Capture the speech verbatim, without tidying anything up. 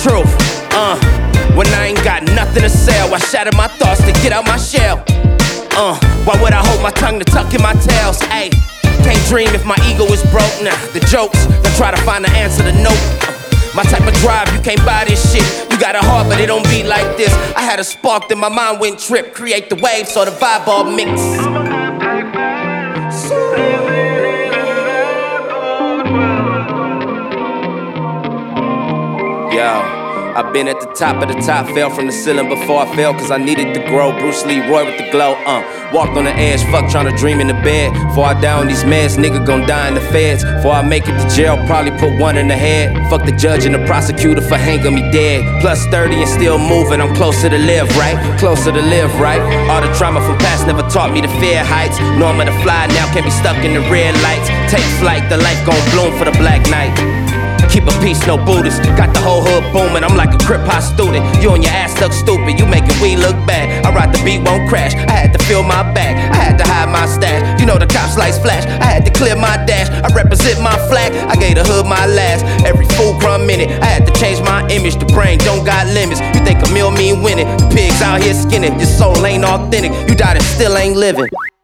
truth. Uh, when I ain't got nothing to sell, I shatter my thoughts to get out my shell. Uh, why would I hold my tongue to tuck in my tails? Ayy, can't dream if my ego is broke. Nah, the jokes, I try to find the answer to nope. My type of drive, you can't buy this shit. You got a heart, but it don't beat like this. I had a spark, then my mind went trip. Create the wave, so the vibe all mix. Yo, I've been at the top of the top, fell from the ceiling before I fell, cause I needed to grow. Bruce Lee, Roy with the glow, uh walked on the edge, fuck tryna dream in the bed. Before I die on these meds, nigga gon' die in the feds. Before I make it to jail, probably put one in the head. Fuck the judge and the prosecutor for hanging me dead. Plus thirty and still moving, I'm closer to live, right? Closer to live, right? All the trauma from past never taught me to fear heights. Know I'm gonna fly now, can't be stuck in the red lights. Take flight, the life gon' bloom for the black night. Keep a peace, no Buddhist. Got the whole hood booming, I'm like a crip hop student. You and your ass stuck stupid, you making we look bad. I ride the beat, won't crash, I had to fill my bag, I had to hide my stash. You know the cops lights flash, I had to clear my dash. I represent my flag, I gave the hood my last. Every fool crumb in it, I had to change my image. The brain don't got limits, you think a meal mean winning. The pigs out here skinning, your soul ain't authentic. You died and still ain't living.